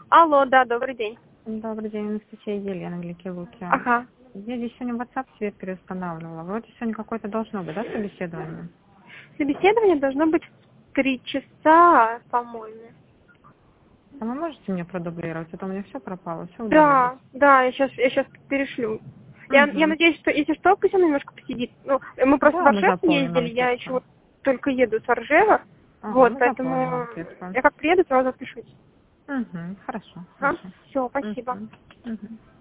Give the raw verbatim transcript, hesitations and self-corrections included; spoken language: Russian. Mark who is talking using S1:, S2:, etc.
S1: Алло, да, добрый день.
S2: Добрый день, Анастасия Елена, Гликелуки.
S1: Ага.
S2: Я здесь сегодня WhatsApp свет переустанавливала. Вроде сегодня какое-то должно быть, да, собеседование?
S1: Собеседование должно быть в три часа, по-моему.
S2: А вы можете мне продублировать? А то у меня все пропало, все удалилось.
S1: Да, да, я сейчас, я сейчас перешлю. Я, я
S2: Угу.
S1: надеюсь, что если что, пусть он немножко посидит. Ну, мы просто в
S2: Да, мы
S1: Оржев
S2: заполним
S1: ездили, я еще
S2: анкетку.
S1: вот только еду с Оржева.
S2: Ага,
S1: Вот,
S2: мы заполним
S1: поэтому
S2: анкетку.
S1: я как приеду, сразу отпишусь.
S2: Угу, хорошо,
S1: А?
S2: хорошо.
S1: Все, спасибо.
S2: Угу. Угу.